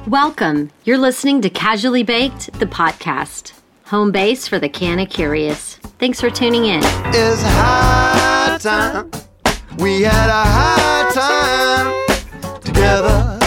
Welcome. You're listening to Casually Baked, the podcast. Home base for the canna curious. Thanks for tuning in. It's high time. We had a high time together.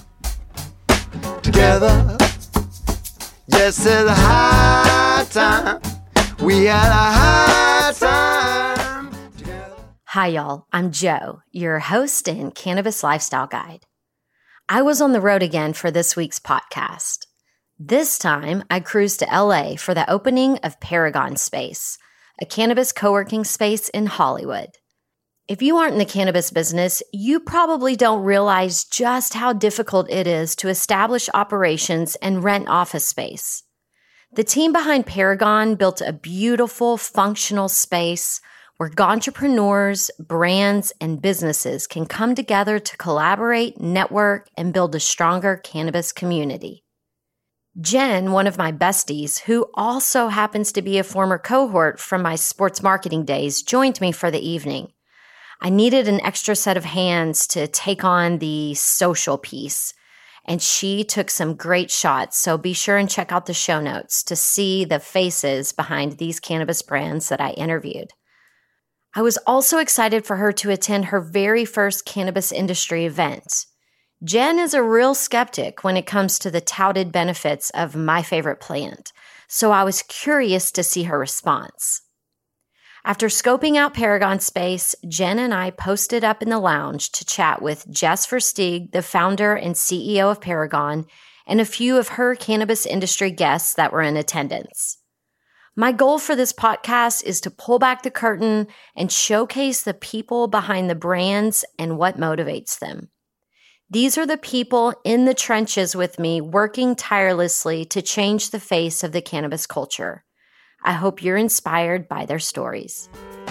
Yes, it's high time. We had a high time together. Hi, y'all. I'm Jo, your host and cannabis lifestyle guide. I was on the road again for this week's podcast. This time, I cruised to LA for the opening of Paragon Space, a cannabis co-working space in Hollywood. If you aren't in the cannabis business, you probably don't realize just how difficult it is to establish operations and rent office space. The team behind Paragon built a beautiful, functional space where entrepreneurs, brands, and businesses can come together to collaborate, network, and build a stronger cannabis community. Jen, one of my besties, who also happens to be a former cohort from my sports marketing days, joined me for the evening. I needed an extra set of hands to take on the social piece, and she took some great shots, so be sure and check out the show notes to see the faces behind these cannabis brands that I interviewed. I was also excited for her to attend her very first cannabis industry event. Jen is a real skeptic when it comes to the touted benefits of my favorite plant, so I was curious to see her response. After scoping out Paragon Space, Jen and I posted up in the lounge to chat with Jess Versteeg, the founder and CEO of Paragon, and a few of her cannabis industry guests that were in attendance. My goal for this podcast is to pull back the curtain and showcase the people behind the brands and what motivates them. These are the people in the trenches with me working tirelessly to change the face of the cannabis culture. I hope you're inspired by their stories.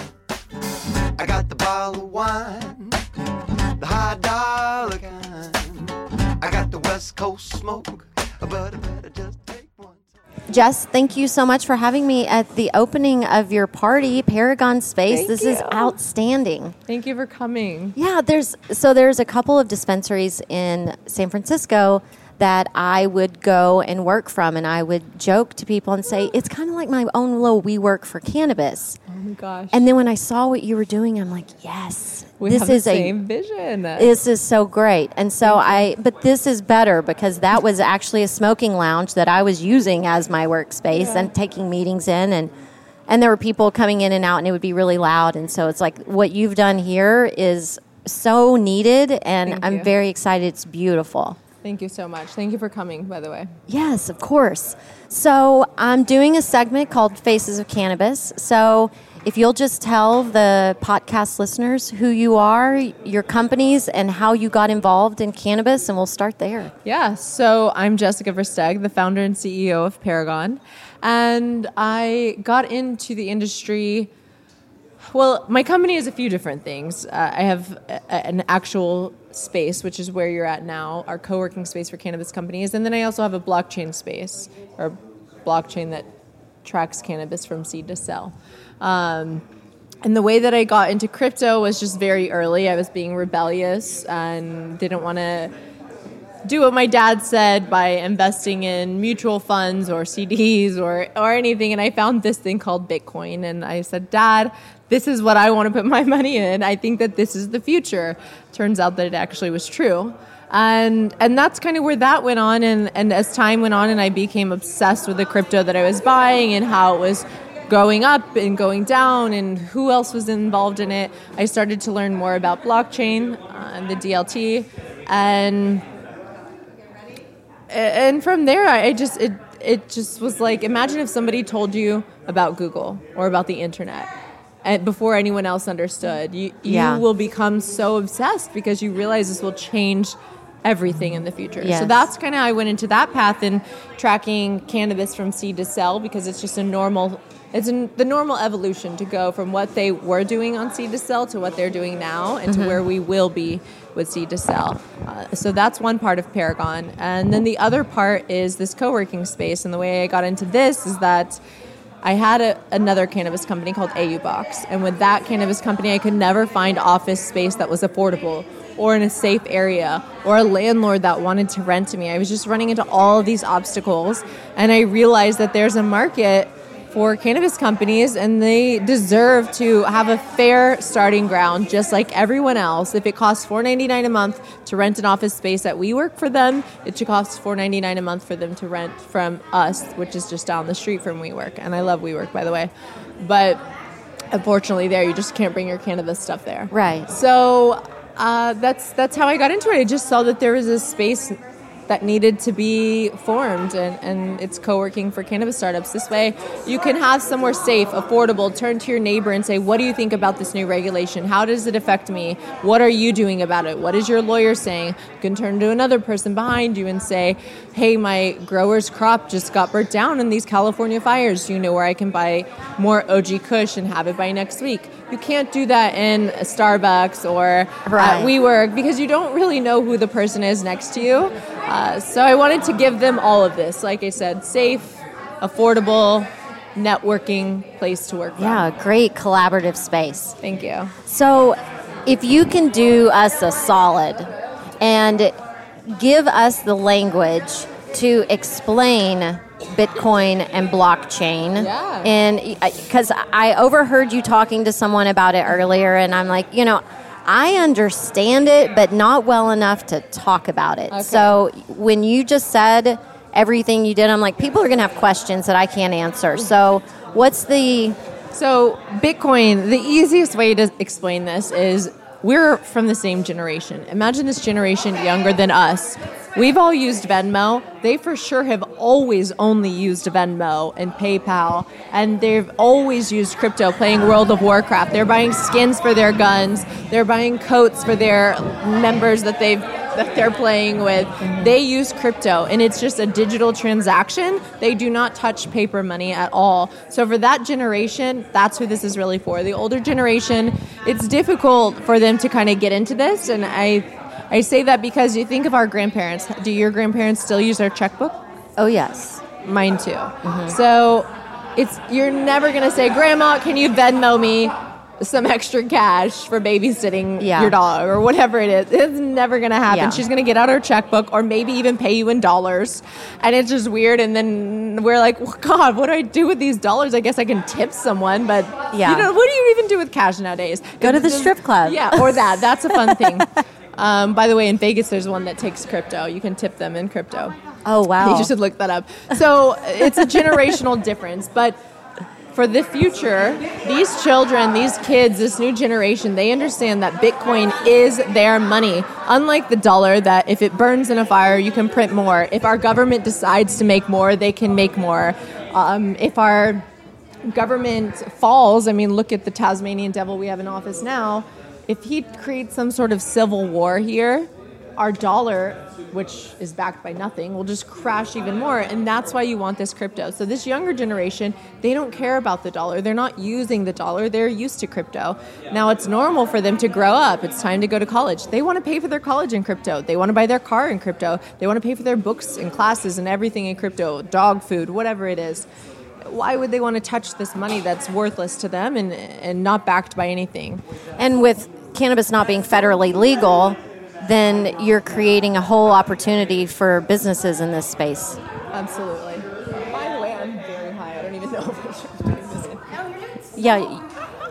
I got the bottle of wine, the high dollar kind. I got the West Coast smoke, but I better just take one. Jess, thank you so much for having me at the opening of your party, Paragon Space. This is outstanding. Thank you for coming. Yeah, there's a couple of dispensaries in San Francisco that I would go and work from, and I would joke to people and say, it's kind of like my own little WeWork for cannabis. Oh my gosh. And then when I saw what you were doing, I'm like, yes. We have the same vision. This is so great. And so but this is better because that was actually a smoking lounge that I was using as my workspace and taking meetings in, and there were people coming in and out, and it would be really loud. And so it's like what you've done here is so needed, and I'm very excited. It's beautiful. Thank you so much. Thank you for coming, by the way. Yes, of course. So I'm doing a segment called Faces of Cannabis. So if you'll just tell the podcast listeners who you are, your companies, and how you got involved in cannabis, and we'll start there. Yeah, so I'm Jessica Versteeg, the founder and CEO of Paragon. And I got into the industry. Well, my company is a few different things. I have an actual space, which is where you're at now, our co-working space for cannabis companies. And then I also have a blockchain space, or blockchain that tracks cannabis from seed to sell. And the way that I got into crypto was just very early. I was being rebellious and didn't want to do what my dad said by investing in mutual funds or CDs or anything. And I found this thing called Bitcoin. And I said, Dad, this is what I want to put my money in. I think that this is the future. Turns out that it actually was true. And that's kind of where that went on. And as time went on and I became obsessed with the crypto that I was buying and how it was going up and going down and who else was involved in it, I started to learn more about blockchain and the DLT. And from there, it just was like, imagine if somebody told you about Google or about the internet. And before anyone else understood, you will become so obsessed because you realize this will change everything in the future. Yes. So that's kind of how I went into that path in tracking cannabis from seed to sell, because it's just the normal evolution to go from what they were doing on seed to sell to what they're doing now and to where we will be with seed to sell. So that's one part of Paragon. And then the other part is this co-working space. And the way I got into this is that I had another cannabis company called AU Box. And with that cannabis company, I could never find office space that was affordable or in a safe area or a landlord that wanted to rent to me. I was just running into all of these obstacles, and I realized that there's a market for cannabis companies, and they deserve to have a fair starting ground, just like everyone else. If it costs $4.99 a month to rent an office space at WeWork for them, it should cost $4.99 a month for them to rent from us, which is just down the street from WeWork. And I love WeWork, by the way. But unfortunately, there you just can't bring your cannabis stuff there. Right. So that's how I got into it. I just saw that there was a space that needed to be formed, and it's co-working for cannabis startups. This way you can have somewhere safe, affordable, turn to your neighbor and say, what do you think about this new regulation? How does it affect me? What are you doing about it? What is your lawyer saying? You can turn to another person behind you and say, hey, my grower's crop just got burnt down in these California fires. Do you know where I can buy more OG Kush and have it by next week? You can't do that in a Starbucks or at WeWork because you don't really know who the person is next to you. So I wanted to give them all of this. Like I said, safe, affordable, networking place to work from. Yeah, great collaborative space. Thank you. So if you can do us a solid and give us the language to explain Bitcoin and blockchain. Yeah. And because I overheard you talking to someone about it earlier, and I'm like, I understand it, but not well enough to talk about it. Okay. So when you just said everything you did, I'm like, people are going to have questions that I can't answer. So So Bitcoin, the easiest way to explain this is we're from the same generation. Imagine this generation younger than us. We've all used Venmo. They for sure have always only used Venmo and PayPal, and they've always used crypto playing World of Warcraft. They're buying skins for their guns. They're buying coats for their members that they're playing with. They use crypto, and it's just a digital transaction. They do not touch paper money at all. So for that generation, that's who this is really for. The older generation, it's difficult for them to kind of get into this, and I say that because you think of our grandparents. Do your grandparents still use their checkbook? Oh, yes. Mine too. Mm-hmm. So you're never going to say, Grandma, can you Venmo me some extra cash for babysitting your dog or whatever it is? It's never going to happen. Yeah. She's going to get out her checkbook or maybe even pay you in dollars. And it's just weird. And then we're like, well, God, what do I do with these dollars? I guess I can tip someone. But what do you even do with cash nowadays? Go to the strip club. Yeah, or that. That's a fun thing. By the way, in Vegas, there's one that takes crypto. You can tip them in crypto. Oh, wow. You should look that up. So it's a generational difference. But for the future, these children, these kids, this new generation, they understand that Bitcoin is their money. Unlike the dollar, that if it burns in a fire, you can print more. If our government decides to make more, they can make more. If our government falls, look at the Tasmanian devil we have in office now. If he creates some sort of civil war here, our dollar, which is backed by nothing, will just crash even more. And that's why you want this crypto. So this younger generation, they don't care about the dollar. They're not using the dollar. They're used to crypto. Now it's normal for them to grow up. It's time to go to college. They want to pay for their college in crypto. They want to buy their car in crypto. They want to pay for their books and classes and everything in crypto, dog food, whatever it is. Why would they want to touch this money that's worthless to them and not backed by anything? And with cannabis not being federally legal, then you're creating a whole opportunity for businesses in this space. Absolutely. By the way, I'm very high. I don't even know if I should be doing this. Yeah.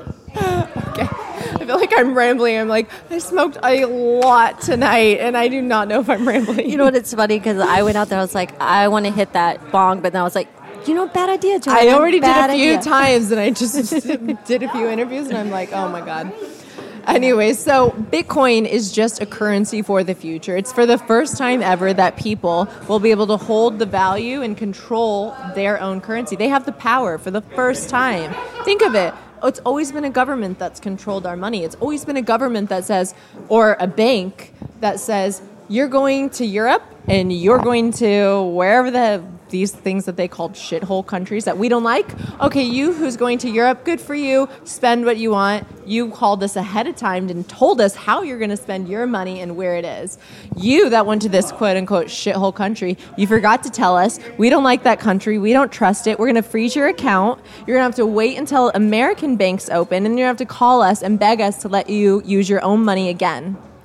Okay. I feel like I'm rambling. I'm like, I smoked a lot tonight, and I do not know if I'm rambling. You know what? It's funny because I went out there. I was like, I want to hit that bong, but then I was like, bad idea, Joanna. I already did a few times, and I just did a few interviews, and I'm like, oh my God. Anyway, so Bitcoin is just a currency for the future. It's for the first time ever that people will be able to hold the value and control their own currency. They have the power for the first time. Think of it. It's always been a government that's controlled our money. It's always been a government that says, or a bank that says, you're going to Europe and you're going to wherever these things that they called shithole countries that we don't like. Okay, you who's going to Europe, good for you. Spend what you want. You called us ahead of time and told us how you're going to spend your money and where it is. You that went to this quote-unquote shithole country, you forgot to tell us, we don't like that country. We don't trust it. We're going to freeze your account. You're going to have to wait until American banks open, and you're going to have to call us and beg us to let you use your own money again.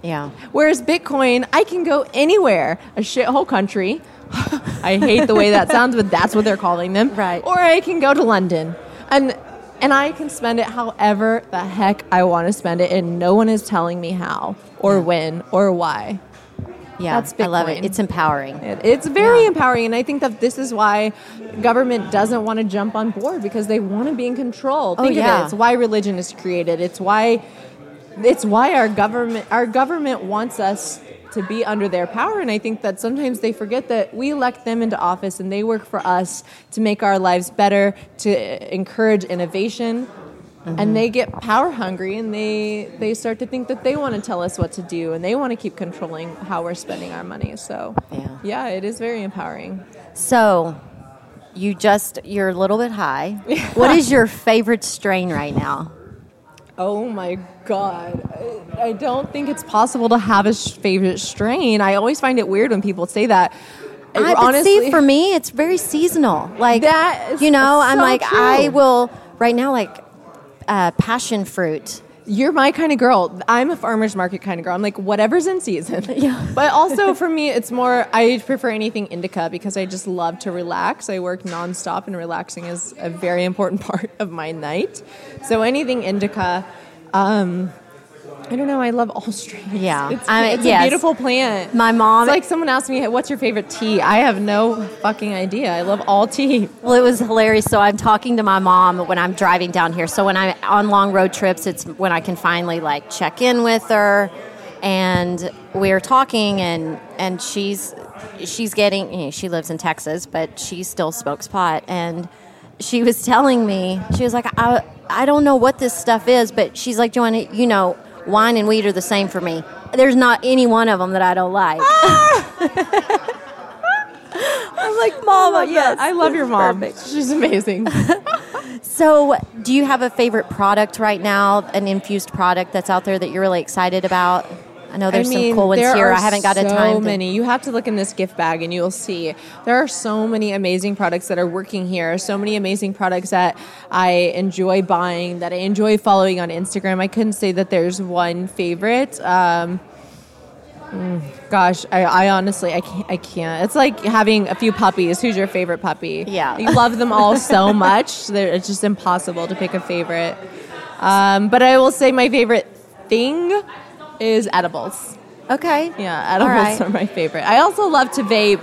Yeah. Whereas Bitcoin, I can go anywhere, a shithole country. I hate the way that sounds, but that's what they're calling them. Right. Or I can go to London. And I can spend it however the heck I want to spend it, and no one is telling me how or when or why. Yeah, That's I love it. Bitcoin. It's empowering. It's very empowering, and I think that this is why government doesn't want to jump on board, because they want to be in control. Think of yeah. it. It's why religion is created. It's why our government wants us to be under their power, and I think that sometimes they forget that we elect them into office and they work for us to make our lives better, to encourage innovation. And they get power hungry, and they start to think that they want to tell us what to do, and they want to keep controlling how we're spending our money. So, yeah, it is very empowering. So, you're a little bit high. What is your favorite strain right now? Oh my God. I don't think it's possible to have a favorite strain. I always find it weird when people say that. Honestly, see, for me, it's very seasonal. Like, that is I'm so like, true. I will, right now, like, passion fruit. You're my kind of girl. I'm a farmer's market kind of girl. I'm like, whatever's in season. Yeah. But also for me, it's more, I prefer anything indica because I just love to relax. I work nonstop, and relaxing is a very important part of my night. So anything indica, I don't know. I love all strains. Yeah. It's a beautiful plant. My mom... It's like someone asked me, what's your favorite tea? I have no fucking idea. I love all tea. Well, it was hilarious. So I'm talking to my mom when I'm driving down here. So when I'm on long road trips, it's when I can finally, like, check in with her. And we're talking, and she's getting... she lives in Texas, but she still smokes pot. And she was telling me... She was like, I don't know what this stuff is, but she's like, Joanna, wine and weed are the same for me. There's not any one of them that I don't like. I'm like, Mama, yes. I love your mom. Perfect. She's amazing. So, do you have a favorite product right now, an infused product that's out there that you're really excited about? I know there's some cool ones here. I haven't got a time. So many. You have to look in this gift bag and you'll see there are so many amazing products that are working here. So many amazing products that I enjoy buying, that I enjoy following on Instagram. I couldn't say that there's one favorite. Gosh, I honestly, I can't. It's like having a few puppies. Who's your favorite puppy? Yeah. You love them all so much. It's just impossible to pick a favorite. But I will say my favorite thing is edibles. Okay. Yeah, edibles are my favorite. I also love to vape.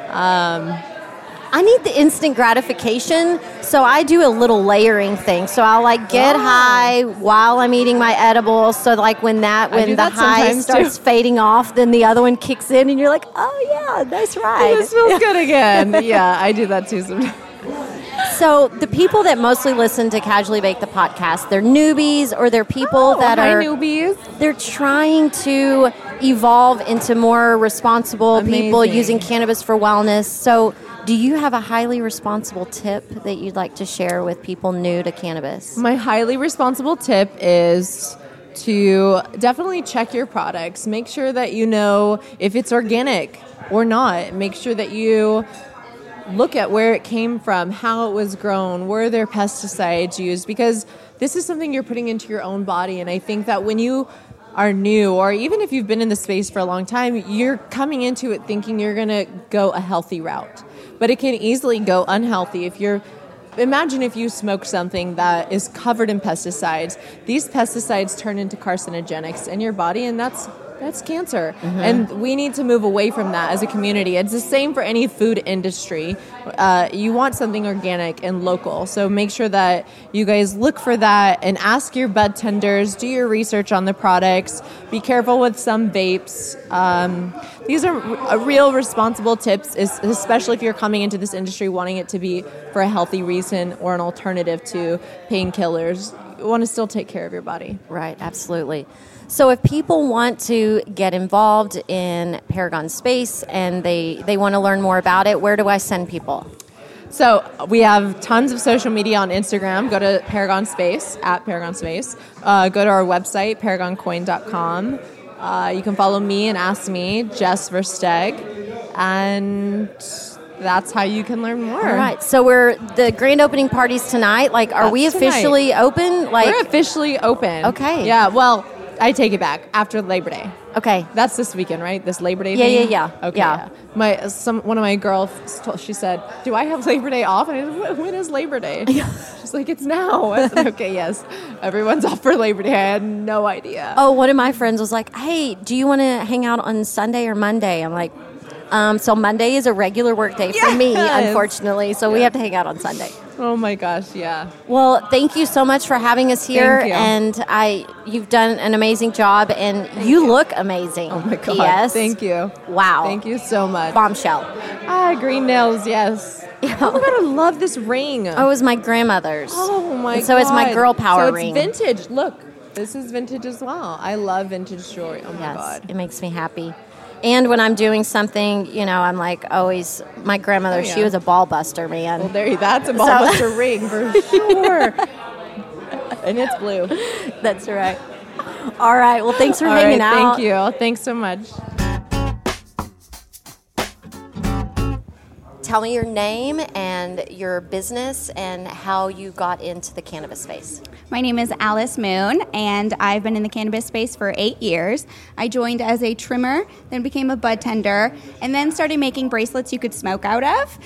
I need the instant gratification, so I do a little layering thing. So I'll like get high while I'm eating my edible. So like when the high starts fading off, then the other one kicks in, and you're like, oh yeah, nice ride. This feels good again. Yeah, I do that too sometimes. So the people that mostly listen to Casually Baked, the podcast, they're newbies, or they're people that are newbies. They're trying to evolve into more responsible people using cannabis for wellness. So do you have a highly responsible tip that you'd like to share with people new to cannabis? My highly responsible tip is to definitely check your products. Make sure that you know if it's organic or not. Make sure that you look at where it came from, how it was grown, were there pesticides used, because this is something you're putting into your own body. And I think that when you are new, or even if you've been in the space for a long time, you're coming into it thinking you're going to go a healthy route. But it can easily go unhealthy. Imagine if you smoke something that is covered in pesticides. These pesticides turn into carcinogenics in your body, and that's cancer. Mm-hmm. And we need to move away from that as a community. It's the same for any food industry. You want something organic and local. So make sure that you guys look for that and ask your bud tenders, do your research on the products. Be careful with some vapes. These are real responsible tips, especially if you're coming into this industry wanting it to be for a healthy reason or an alternative to painkillers. You want to still take care of your body. Right, absolutely. So if people want to get involved in Paragon Space and they want to learn more about it, where do I send people? So we have tons of social media on Instagram. Go to Paragon Space, at Paragon Space. Go to our website, paragoncoin.com. You can follow me and ask me, Jess Versteg, and that's how you can learn more. All right. So the grand opening party's tonight. Like, are we officially open? Like, we're officially open. Okay. Yeah. Well, I take it back. After Labor Day. Okay. That's this weekekend, right? This Labor Day Yeah, thing? yeah. Okay, Yeah. One of my girls, she said, do I have Labor Day off? And I said, when is Labor Day? She's like, it's now. I said, okay, yes. Everyone's off for Labor Day. I had no idea. Oh, one of my friends was like, hey, do you want to hang out on Sunday or Monday? I'm like, so Monday is a regular work day for me, unfortunately. So we have to hang out on Sunday. Oh my gosh, yeah. Well, thank you so much for having us here. Thank you. And you've done an amazing job, and you look amazing. Oh my God. Yes. Thank you. Wow. Thank you so much. Bombshell. Green nails, yes. Yeah. Oh my God, I love this ring. Oh, it was my grandmother's. Oh my And so it's my girl power so ring. It's vintage. Look, this is vintage as well. I love vintage jewelry. Oh my Yes, God. it makes me happy. And when I'm doing something, I'm like always, my grandmother, she was a ball buster, man. Well, that's a ballbuster ring for sure. And it's blue. That's right. All right. Well, thanks for All hanging right, out. thank you. Thanks so much. Tell me your name and your business and how you got into the cannabis space. My name is Alice Moon, and I've been in the cannabis space for 8 years. I joined as a trimmer, then became a bud tender, and then started making bracelets you could smoke out of.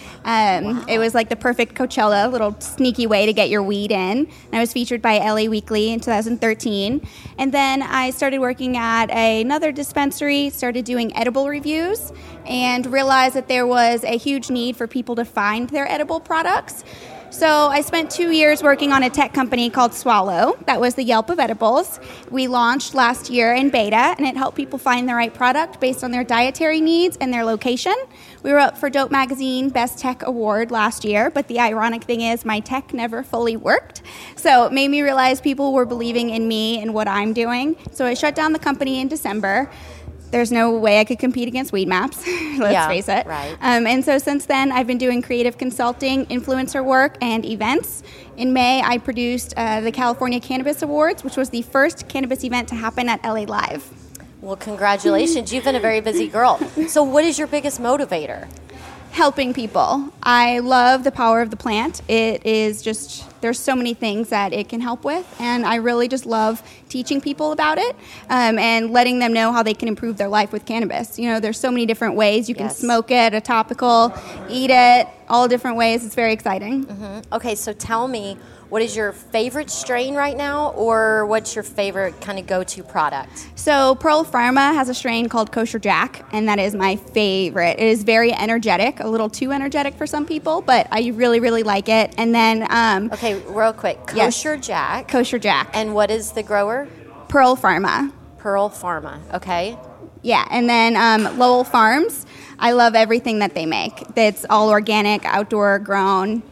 It was like the perfect Coachella, little sneaky way to get your weed in. And I was featured by LA Weekly in 2013. And then I started working at another dispensary, started doing edible reviews, and realized that there was a huge need for people to find their edible products. So I spent 2 years working on a tech company called Swallow. That was the Yelp of edibles. We launched last year in beta, and it helped people find the right product based on their dietary needs and their location. We were up for Dope Magazine Best Tech Award last year, but the ironic thing is my tech never fully worked. So it made me realize people were believing in me and what I'm doing. So I shut down the company in December. There's no way I could compete against Weedmaps, let's face it. Right. And so since then, I've been doing creative consulting, influencer work, and events. In May, I produced the California Cannabis Awards, which was the first cannabis event to happen at LA Live. Well, congratulations. You've been a very busy girl. So what is your biggest motivator? Helping people. I love the power of the plant. It is just, there's so many things that it can help with, and I really just love teaching people about it and letting them know how they can improve their life with cannabis. There's so many different ways. You can smoke it, a topical, eat it, all different ways. It's very exciting. Mm-hmm. Okay, so tell me, what is your favorite strain right now, or what's your favorite kind of go-to product? So Pearl Pharma has a strain called Kosher Jack, and that is my favorite. It is very energetic, a little too energetic for some people, but I really, really like it. And then... okay, real quick. Kosher Jack. Kosher Jack. And what is the grower? Pearl Pharma. Pearl Pharma, okay. Yeah, and then Lowell Farms. I love everything that they make. It's all organic, outdoor grown.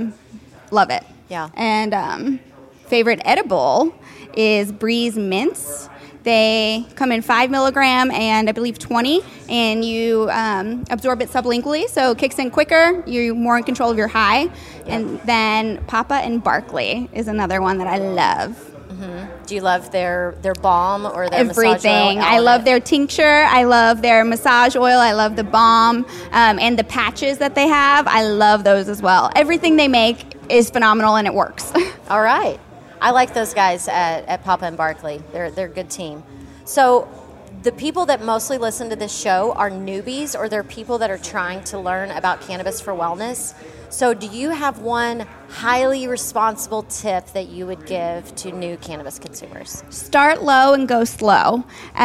Love it. Yeah. And favorite edible is Breeze Mints. They come in 5 milligram and I believe 20, and you absorb it sublingually, so it kicks in quicker. You're more in control of your high. Yeah. And then Papa and Barkley is another one that I love. Mm-hmm. Do you love their balm or their everything? Massage oil? I love their tincture. I love their massage oil. I love the balm and the patches that they have. I love those as well. Everything they make is phenomenal, and it works. All right. I like those guys at Papa and Barkley. They're a good team. So the people that mostly listen to this show are newbies, or they're people that are trying to learn about cannabis for wellness. So do you have one highly responsible tip that you would give to new cannabis consumers? Start low and go slow.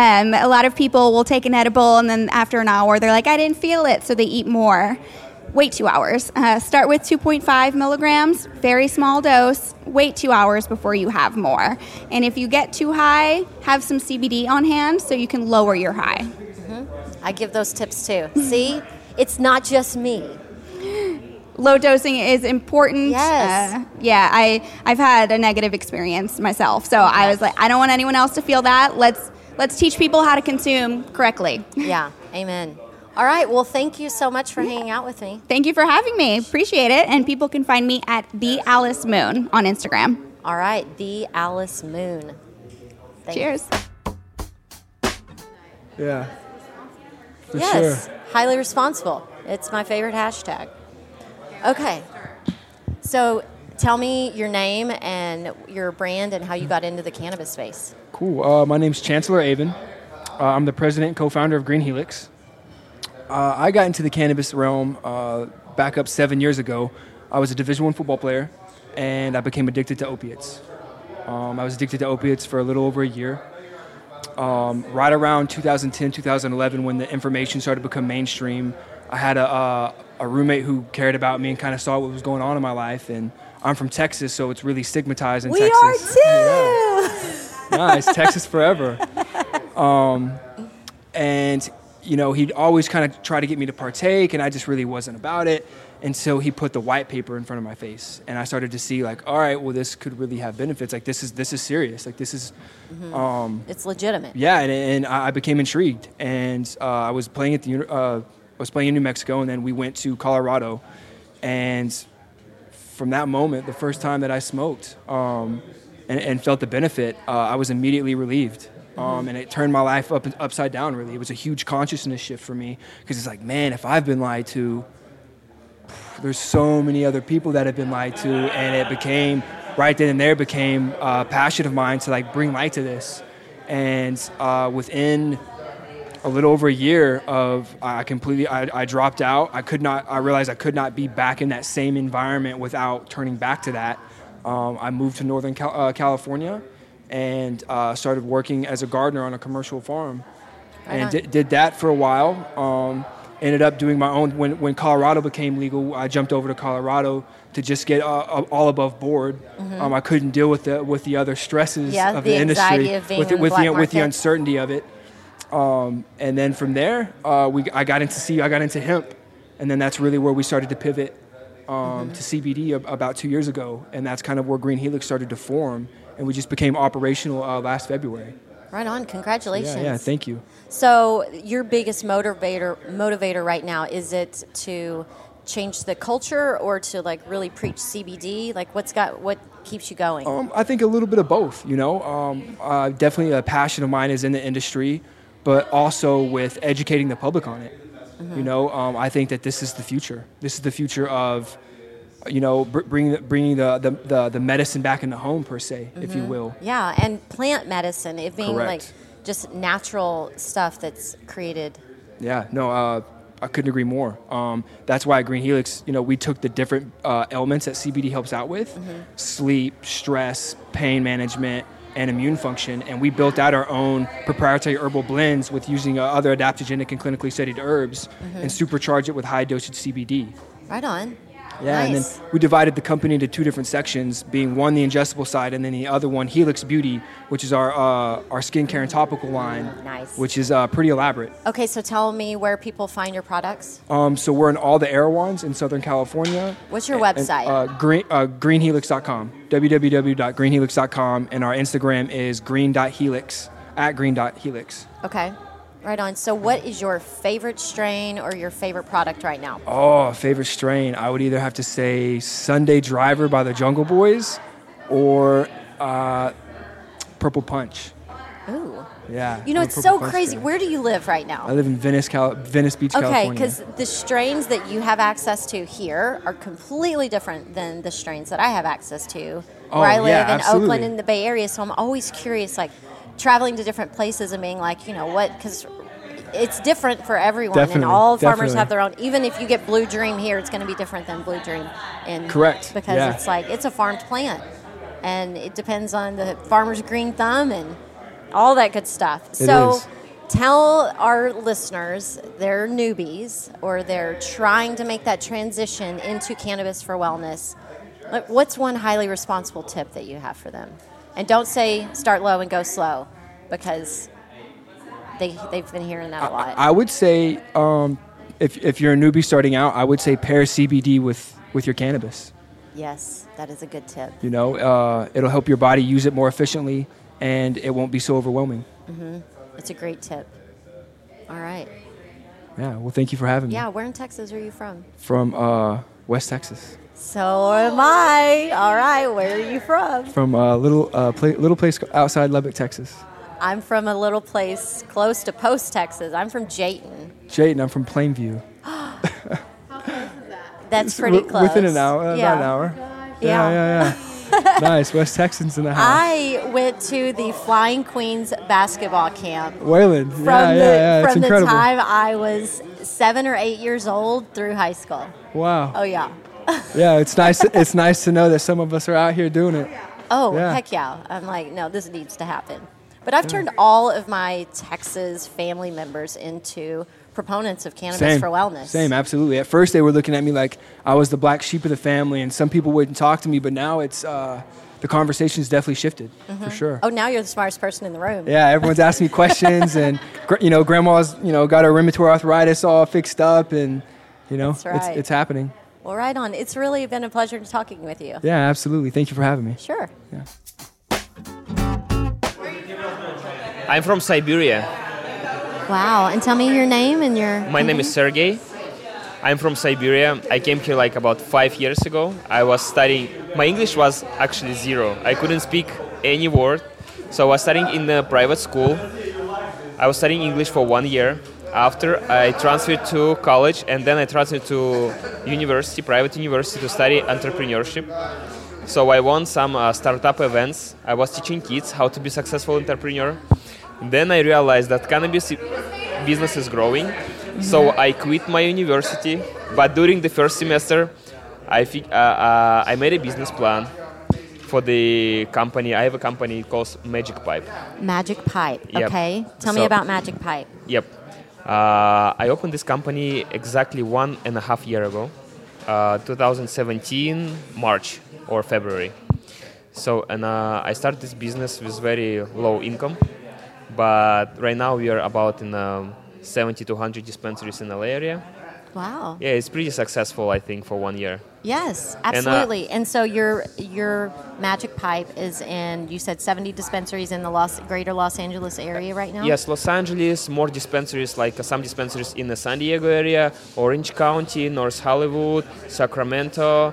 A lot of people will take an edible, and then after an hour, they're like, I didn't feel it, so they eat more. Wait 2 hours. Start with 2.5 milligrams, very small dose. Wait 2 hours before you have more. And if you get too high, have some CBD on hand so you can lower your high. Mm-hmm. I give those tips too. See, it's not just me. Low dosing is important. Yes. I've had a negative experience myself, so I was like, I don't want anyone else to feel that. Let's teach people how to consume correctly. Yeah, amen. All right, well, thank you so much for hanging out with me. Thank you for having me. Appreciate it. And people can find me at The Alice Moon on Instagram. All right, The Alice Moon. Cheers. Yeah. For yes, sure. highly responsible. It's my favorite hashtag. Okay, so tell me your name and your brand and how you got into the cannabis space. Cool. My name's Chancellor Avon. I'm the president and co-founder of Green Helix. I got into the cannabis realm back up 7 years ago. I was a Division I football player, and I became addicted to opiates. I was addicted to opiates for a little over a year. Right around 2010, 2011, when the information started to become mainstream, I had a roommate who cared about me and kind of saw what was going on in my life. And I'm from Texas, so it's really stigmatized in Texas. We are too! Yeah. Nice, Texas forever. And, you know, he'd always kind of try to get me to partake, and I just really wasn't about it. And so he put the white paper in front of my face, and I started to see, like, all right, well, this could really have benefits. Like, this is serious. Like, this is... It's legitimate. Yeah, and I became intrigued. And I was playing at I was playing in New Mexico, and then we went to Colorado. And from that moment, the first time that I smoked and felt the benefit, I was immediately relieved. And it turned my life upside down, really. It was a huge consciousness shift for me, because it's like, man, if I've been lied to, there's so many other people that have been lied to, and it became, right then and there, became a passion of mine to, like, bring light to this. And within a little over a year of, I dropped out. I realized I could not be back in that same environment without turning back to that. I moved to Northern California and started working as a gardener on a commercial farm. And did that for a while. Ended up doing my own. When Colorado became legal, I jumped over to Colorado to just get all above board. I couldn't deal with the other stresses of the industry, of being with the uncertainty of it. And then from there, I got into hemp, and then that's really where we started to pivot to CBD about 2 years ago, and that's kind of where Green Helix started to form, and we just became operational last February. Right on. Congratulations. Yeah, thank you. So your biggest motivator right now, is it to change the culture or to, like, really preach CBD? Like, what keeps you going? I think a little bit of both, you know. Definitely a passion of mine is in the industry, but also with educating the public on it. You know, I think that this is the future. This is the future of, you know, bringing the medicine back in the home, per se, if you will. Yeah, and plant medicine, it being Correct. like just natural stuff that's created. Yeah, no, I couldn't agree more. That's why at Green Helix, you know, we took the different elements that CBD helps out with: sleep, stress, pain management, and immune function, and we built out our own proprietary herbal blends with using other adaptogenic and clinically studied herbs, and supercharge it with high dosage CBD. Right on. Yeah, Nice. and then we divided the company into two different sections, being one the ingestible side, and then the other one Helix Beauty, which is our skincare and topical line. Nice. Which is pretty elaborate. Okay, so tell me where people find your products. So we're in all the Erewhons in Southern California. What's your website? Greenhelix.com, www.greenhelix.com, and our Instagram is green.helix, @green.helix. Okay, right on. So what is your favorite strain or your favorite product right now? Oh, favorite strain. I would either have to say Sunday Driver by the Jungle Boys or Purple Punch. Ooh. Yeah. You know, I'm a it's Purple so Punch crazy. fan. Where do you live right now? I live in Venice Beach, Okay, California. because the strains that you have access to here are completely different than the strains that I have access to where I live yeah, in absolutely. Oakland in the Bay Area. So I'm always curious, like, traveling to different places and being like, you know what, because it's different for everyone. Definitely, and all farmers definitely. have their own. Even if you get Blue Dream here, it's going to be different than Blue Dream in Correct, because yeah. it's like it's a farmed plant, and it depends on the farmer's green thumb and all that good stuff. So is. tell our listeners, they're newbies or they're trying to make that transition into cannabis for wellness. Like, what's one highly responsible tip that you have for them? And don't say start low and go slow, because they've been hearing that a lot. I would say if you're a newbie starting out, I would say pair CBD with your cannabis. Yes, that is a good tip. You know, it'll help your body use it more efficiently, and it won't be so overwhelming. It's a great tip. All right. Yeah, well, thank you for having me. Yeah, where in Texas are you from? From West Texas. So am I. All right, where are you from? From a little place outside Lubbock, Texas. I'm from a little place close to Post, Texas. I'm from Jayton. Jayton, I'm from Plainview. That's pretty close. Within an hour, Yeah. about an hour. Yeah. Nice. West Texans in the house. I went to the Flying Queens basketball camp Wayland. from It's the incredible. time I was 7 or 8 years old through high school. Wow. Oh yeah. Yeah, it's nice. It's nice to know that some of us are out here doing it. Oh Yeah. heck yeah. I'm like, no, this needs to happen. But I've turned all of my Texas family members into proponents of cannabis for wellness. Same, absolutely. At first, they were looking at me like I was the black sheep of the family, and some people wouldn't talk to me. But now it's the conversation's definitely shifted for sure. Oh, now you're the smartest person in the room. Yeah, everyone's asking me questions, and grandma's got her rheumatoid arthritis all fixed up, and That's right. it's happening. Well, right on. It's really been a pleasure talking with you. Yeah, absolutely. Thank you for having me. Sure. Yeah. I'm from Siberia. Wow. And tell me your name and your... My name is Sergey. I'm from Siberia. I came here like about 5 years ago. I was studying... My English was actually zero. I couldn't speak any word. So I was studying in a private school. I was studying English for 1 year. After, I transferred to college, and then I transferred to university, private university, to study entrepreneurship. So I won some startup events. I was teaching kids how to be successful entrepreneur. Then I realized that cannabis business is growing. So I quit my university. But during the first semester, I made a business plan for the company. I have a company called Magic Pipe. Magic Pipe. Yep. Okay. Tell me about Magic Pipe. Yep. I opened this company exactly 1.5 years ago, 2017, March or February. So, and I started this business with very low income, but right now we are about in 70 to 100 dispensaries in the LA area. Wow. Yeah, it's pretty successful, I think, for 1 year. Yes, absolutely. And so your Magic Pipe is in, you said 70 dispensaries in the greater Los Angeles area right now? Yes, Los Angeles, more dispensaries, like some dispensaries in the San Diego area, Orange County, North Hollywood, Sacramento,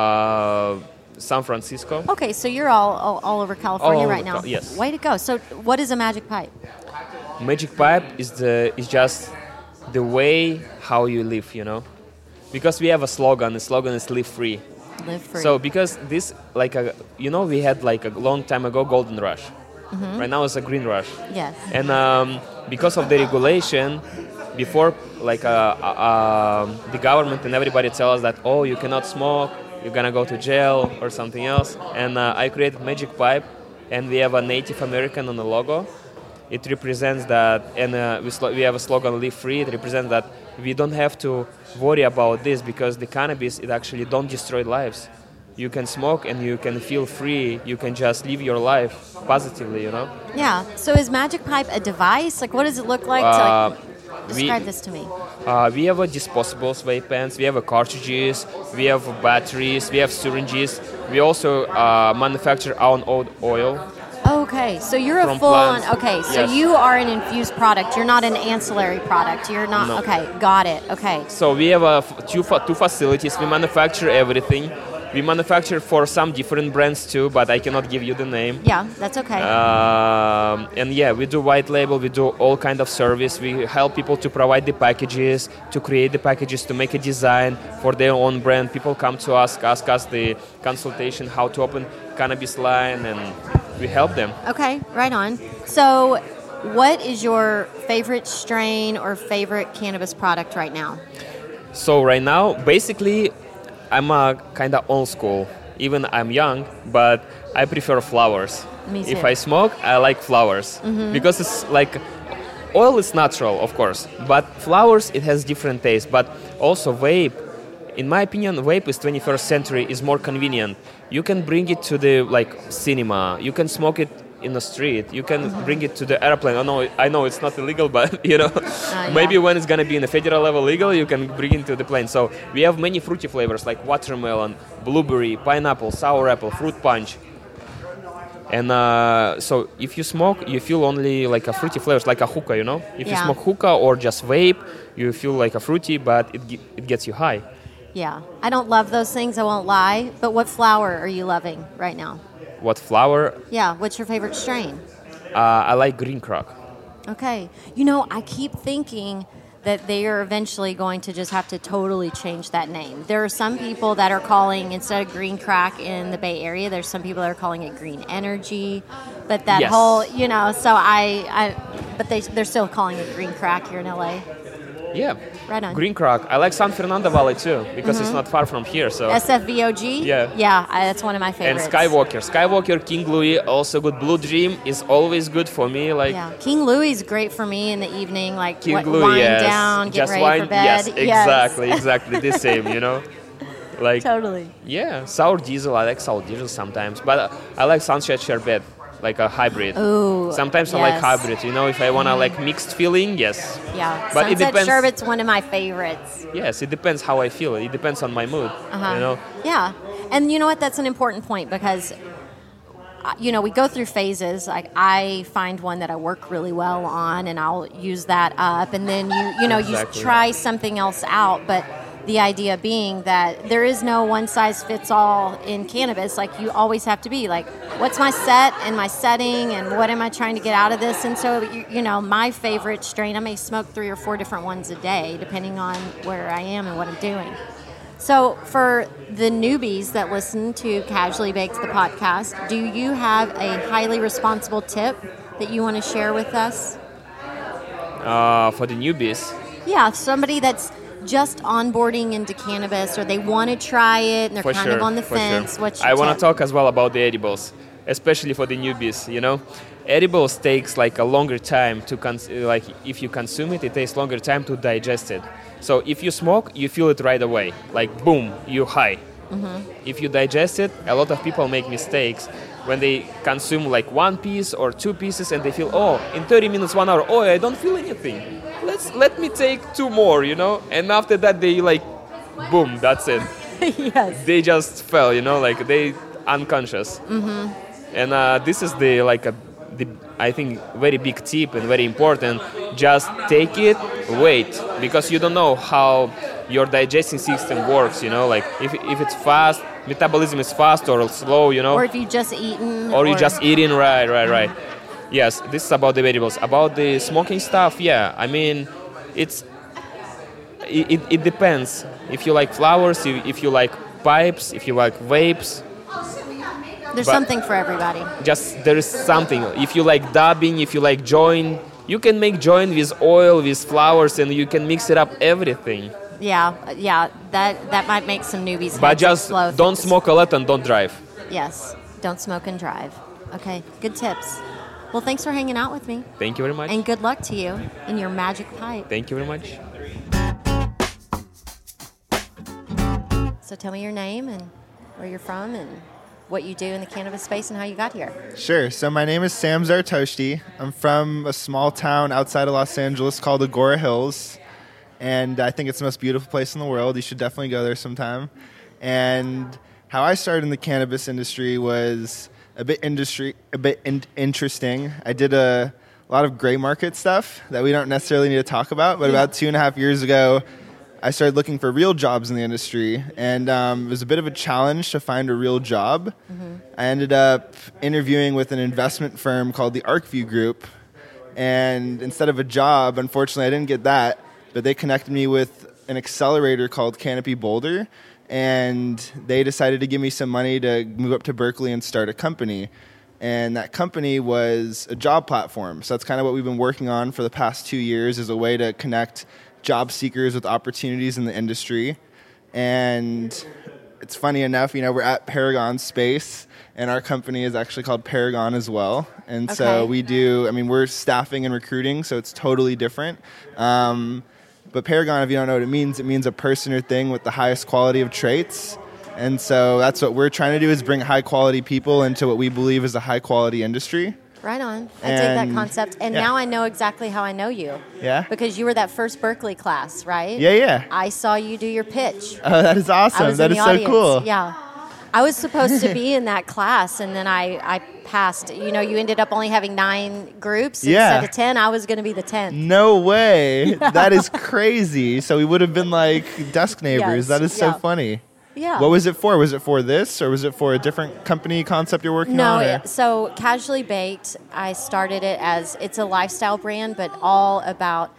San Francisco. Okay, so you're all over California All right over now. yes. Way to go. So what is a Magic Pipe? Magic Pipe is just the way how you live, because we have a slogan. The slogan is live free. Live free. So because this, we had like a long time ago golden rush. Mm-hmm. Right now it's a green rush. Yes. And because of the regulation, before the government and everybody tell us that, oh, you cannot smoke, you're gonna go to jail or something else. And I created Magic Pipe, and we have a Native American on the logo. It represents that, and we have a slogan, live free. It represents that we don't have to worry about this, because the cannabis, it actually don't destroy lives. You can smoke and you can feel free. You can just live your life positively, Yeah. So is Magic Pipe a device? Like, what does it look like? Describe this to me. We have disposables, vape pens. We have cartridges. We have batteries. We have syringes. We also manufacture our own oil. Okay, so you're a From full-on. plants. Okay, so Yes. you are an infused product. You're not an ancillary product. You're not. No. Okay, got it. Okay. So we have two facilities. We manufacture everything. We manufacture for some different brands too, but I cannot give you the name. Yeah, that's okay. And yeah, we do white label. We do all kind of service. We help people to provide the packages, to create the packages, to make a design for their own brand. People come to us, ask us the consultation how to open cannabis line, and we help them. Okay, right on. So, what is your favorite strain or favorite cannabis product right now? So right now, basically, I'm a kind of old school. Even I'm young, but I prefer flowers. Me too. If I smoke, I like flowers. Because it's like, oil is natural, of course, but flowers, it has different taste. But also vape, in my opinion, vape is 21st century, is more convenient. You can bring it to the cinema. You can smoke it in the street. You can bring it to the airplane. I know it's not illegal, but maybe when it's gonna be in the federal level legal, you can bring it to the plane. So we have many fruity flavors like watermelon, blueberry, pineapple, sour apple, fruit punch. And so if you smoke, you feel only like a fruity flavors, like a hookah, If you smoke hookah or just vape, you feel like a fruity, but it gets you high. Yeah, I don't love those things, I won't lie. But what flower are you loving right now? What flower? Yeah, what's your favorite strain? I like green crock. Okay. I keep thinking that they are eventually going to just have to totally change that name. There are some people that are calling, instead of Green Crack in the Bay Area, there's some people that are calling it Green Energy. But that Yes. whole, so but they're still calling it Green Crack here in LA. Yeah. Right on. Green Crack. I like San Fernando Valley too because it's not far from here. So. SFVOG? Yeah. Yeah, that's one of my And favorites. Skywalker, King Louis, also good. Blue Dream is always good for me. Like Yeah, King Louis is great for me in the evening, like King wind Louis, yes. down, get Just ready wine, for bed. Yes, exactly the same. Like Totally. yeah, sour diesel. I like sour diesel sometimes, but I like Sunset Sherbet, like a hybrid. Ooh, Sometimes I like yes. hybrid. If I wanna like mixed feeling, yes. Yeah, But it Sunset depends. Sherbet's one of my favorites. Yes, it depends how I feel. It depends on my mood. Yeah, and you know what? That's an important point because, we go through phases. Like I find one that I work really well on, and I'll use that up, and then you Exactly. try something else out, but. The idea being that there is no one size fits all in cannabis. Like you always have to be like, what's my set and my setting and what am I trying to get out of this? And so, my favorite strain, I may smoke 3 or 4 different ones a day, depending on where I am and what I'm doing. So for the newbies that listen to Casually Baked, the podcast, do you have a highly responsible tip that you want to share with us? For the newbies. Yeah, somebody that's just onboarding into cannabis or they want to try it and they're For kind sure, of on the for fence. sure. What's your I want tip? to talk as well about the edibles, especially for the newbies. Edibles takes like a longer time to like if you consume it, it takes longer time to digest it. So if you smoke, you feel it right away, like boom, you high. If you digest it, a lot of people make mistakes when they consume like 1 piece or 2 pieces and they feel, in 30 minutes, 1 hour, I don't feel anything. Let me take 2 more, and after that they like, boom, that's it. Yes. They just fell, like they unconscious. And this is I think very big tip and very important. Just take it, wait, because you don't know how your digesting system works. Like if it's fast, metabolism is fast or slow. Or if you just eaten. Or you just eating, right. Yes, this is about the variables. About the smoking stuff, yeah. I mean, it depends. If you like flowers, if you like pipes, if you like vapes. There's but- something for everybody. Just there is something. If you like dabbing, if you like joint, you can make joint with oil, with flowers, and you can mix it up everything. Yeah. That might make some newbies. But heads just explode. don't smoke a lot and don't drive. Yes. Don't smoke and drive. Okay. Good tips. Well, thanks for hanging out with me. Thank you very much. And good luck to you in your magic pipe. Thank you very much. So tell me your name and where you're from and what you do in the cannabis space and how you got here. Sure. So my name is Sam Zartoshti. I'm from a small town outside of Los Angeles called Agora Hills. And I think it's the most beautiful place in the world. You should definitely go there sometime. And how I started in the cannabis industry was a bit interesting. I did a lot of gray market stuff that we don't necessarily need to talk about. But about 2.5 years ago, I started looking for real jobs in the industry, and it was a bit of a challenge to find a real job. I ended up interviewing with an investment firm called the ArcView Group, and instead of a job, unfortunately, I didn't get that, but they connected me with an accelerator called Canopy Boulder, and they decided to give me some money to move up to Berkeley and start a company. And that company was a job platform. So that's kind of what we've been working on for the past 2 years, is a way to connect job seekers with opportunities in the industry. And it's funny enough, we're at Paragon Space, and our company is actually called Paragon as well. And so we do, we're staffing and recruiting, so it's totally different. But Paragon, if you don't know what it means a person or thing with the highest quality of traits. And so that's what we're trying to do, is bring high-quality people into what we believe is a high-quality industry. Right on. I dig that concept. And now I know exactly how I know you. Yeah? Because you were that first Berkeley class, right? Yeah. I saw you do your pitch. Oh, that is I awesome. was That in is the so audience. cool. Yeah. I was supposed to be in that class, and then I passed. You ended up only having 9 groups instead of 10. I was going to be the 10th. No way. That is crazy. So we would have been like desk neighbors. Yes. That is so Yeah. funny. Yeah. What was it for? Was it for this, or was it for a different company concept you're working on? No, or- so Casually Baked, I started it as, it's a lifestyle brand, but all about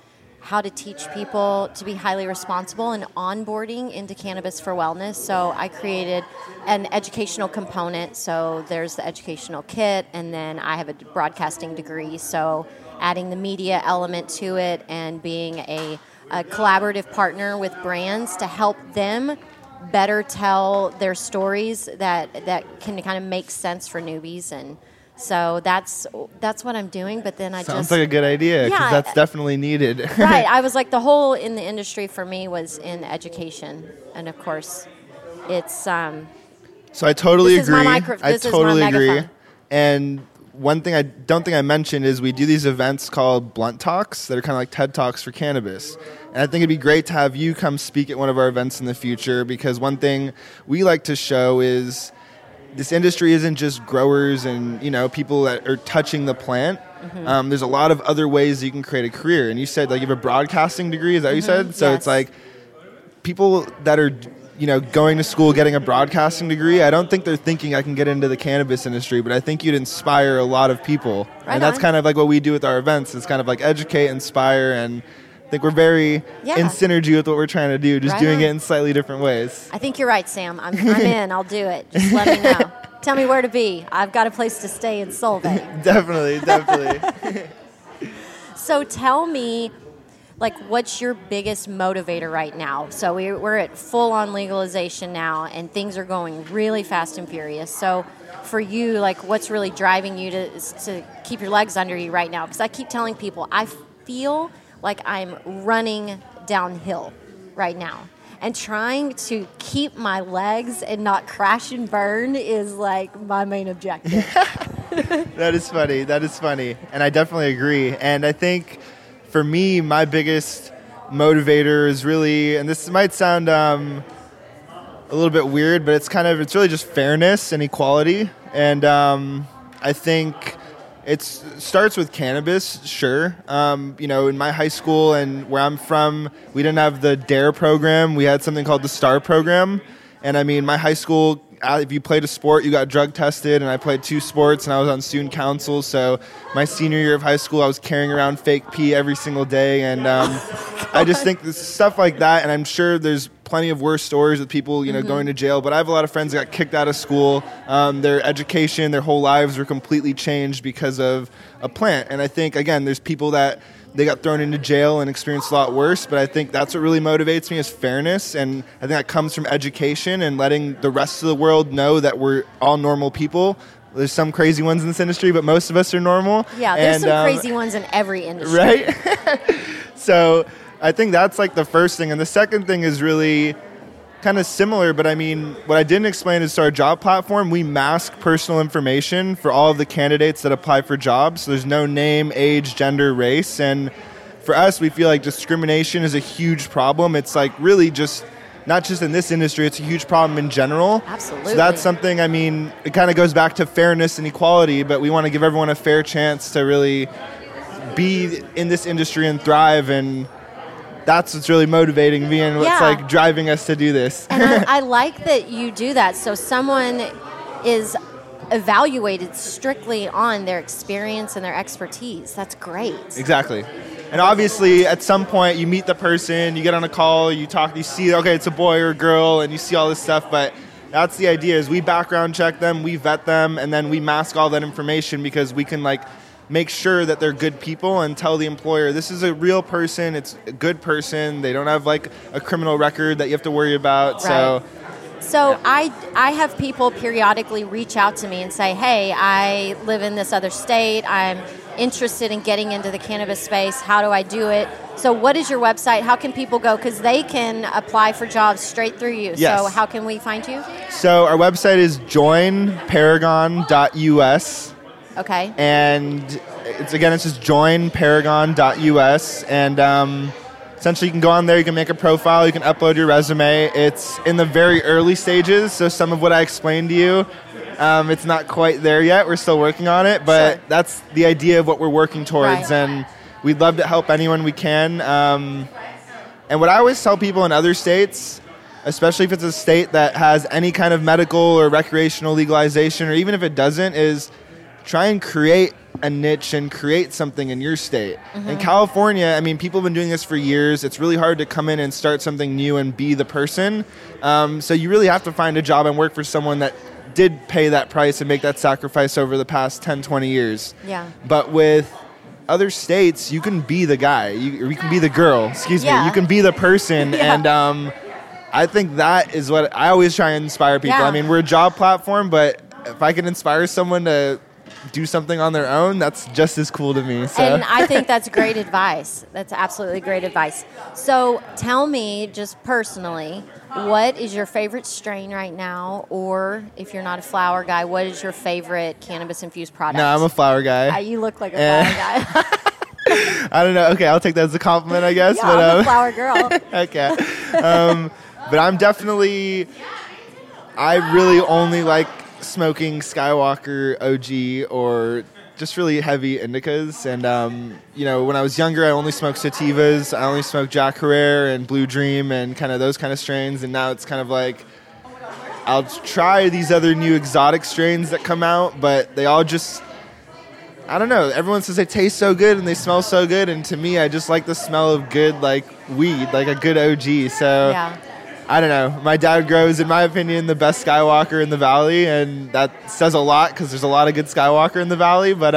how to teach people to be highly responsible and onboarding into cannabis for wellness. So I created an educational component. So there's the educational kit, and then I have a broadcasting degree. So adding the media element to it and being a collaborative partner with brands to help them better tell their stories that can kind of make sense for newbies. And so that's what I'm doing. But then Sounds like a good idea, because that's definitely needed. Right. I was like, the hole in the industry for me was in education. And of course, it's... So I totally agree. I totally agree. megaphone. And one thing I don't think I mentioned is we do these events called Blunt Talks that are kind of like TED Talks for cannabis. And I think it'd be great to have you come speak at one of our events in the future, because one thing we like to show is this industry isn't just growers and, you know, people that are touching the plant. Mm-hmm. There's a lot of other ways you can create a career. And you said, like, you have a broadcasting degree. Is that what you said? So It's like people that are, you know, going to school, getting a broadcasting degree, I don't think they're thinking I can get into the cannabis industry, but I think you'd inspire a lot of people. Right and that's kind of like what we do with our events. It's kind of like educate, inspire, and I think we're very in synergy with what we're trying to do, just doing it in slightly different ways. I think you're right, Sam. I'm in. I'll do it. Just let me know. Tell me where to be. I've got a place to stay in Solvay. Definitely. So tell me, like, what's your biggest motivator right now? So we're at full-on legalization now, and things are going really fast and furious. So for you, like, what's really driving you to keep your legs under you right now? Because I keep telling people, I feel like I'm running downhill right now. And trying to keep my legs and not crash and burn is, like, my main objective. That is funny. And I definitely agree. And I think... for me, my biggest motivator is really, and this might sound a little bit weird, but it's really just fairness and equality. And I think it starts with cannabis, sure. You know, in my high school and where I'm from, we didn't have the DARE program. We had something called the STAR program. And I mean, my high school, if you played a sport, you got drug tested, and I played 2 sports, and I was on student council. So my senior year of high school, I was carrying around fake pee every single day, and I just think this stuff like that, and I'm sure there's plenty of worse stories with people, you know, going to jail, but I have a lot of friends that got kicked out of school. Their education, their whole lives were completely changed because of a plant. And I think, again, there's people that they got thrown into jail and experienced a lot worse, but I think that's what really motivates me is fairness, and I think that comes from education and letting the rest of the world know that we're all normal people. There's some crazy ones in this industry, but most of us are normal. Yeah, there's some crazy ones in every industry. Right? So I think that's like the first thing. And the second thing is really kind of similar, but I mean, what I didn't explain is our job platform, we mask personal information for all of the candidates that apply for jobs. So there's no name, age, gender, race. And for us, we feel like discrimination is a huge problem. It's like really just, not just in this industry, it's a huge problem in general. Absolutely. So that's something, I mean, it kind of goes back to fairness and equality, but we want to give everyone a fair chance to really be in this industry and thrive, and that's what's really motivating me and what's like driving us to do this. And I like that you do that. So someone is evaluated strictly on their experience and their expertise. That's great. Exactly. And obviously, at some point, you meet the person, you get on a call, you talk, you see, okay, it's a boy or a girl, and you see all this stuff. But that's the idea: is we background check them, we vet them, and then we mask all that information because we can like make sure that they're good people and tell the employer this is a real person, it's a good person, they don't have like a criminal record that you have to worry about. Right. So I have people periodically reach out to me and say, hey, I live in this other state, I'm interested in getting into the cannabis space, how do I do it? So what is your website? How can people go? Because they can apply for jobs straight through you. Yes. So how can we find you? So our website is joinparagon.us. Okay. And it's just joinparagon.us. And essentially you can go on there, you can make a profile, you can upload your resume. It's in the very early stages, so some of what I explained to you, it's not quite there yet. We're still working on it, but that's the idea of what we're working towards. Right. And we'd love to help anyone we can. And what I always tell people in other states, especially if it's a state that has any kind of medical or recreational legalization, or even if it doesn't, is try and create a niche and create something in your state. In California, I mean, people have been doing this for years. It's really hard to come in and start something new and be the person. So you really have to find a job and work for someone that did pay that price and make that sacrifice over the past 10, 20 years. Yeah. But with other states, you can be the guy. You can be the girl. Excuse me. You can be the person. And I think that is what I always try and inspire people. Yeah. I mean, we're a job platform, but if I can inspire someone to do something on their own, that's just as cool to me. So. And I think that's great advice. That's absolutely great advice. So tell me, just personally, what is your favorite strain right now? Or if you're not a flower guy, what is your favorite cannabis-infused product? No, I'm a flower guy. You look like a flower guy. I don't know. Okay, I'll take that as a compliment, I guess. Yeah, I'm a flower girl. Okay. But I'm definitely, I really only like smoking Skywalker OG or just really heavy indicas. And, you know, when I was younger, I only smoked sativas. I only smoked Jack Herrera and Blue Dream and kind of those kind of strains. And now it's kind of like, I'll try these other new exotic strains that come out, but they all just, I don't know. Everyone says they taste so good and they smell so good. And to me, I just like the smell of good, like, weed, like a good OG. So Yeah. I don't know. My dad grows, in my opinion, the best Skywalker in the Valley, and that says a lot because there's a lot of good Skywalker in the Valley. But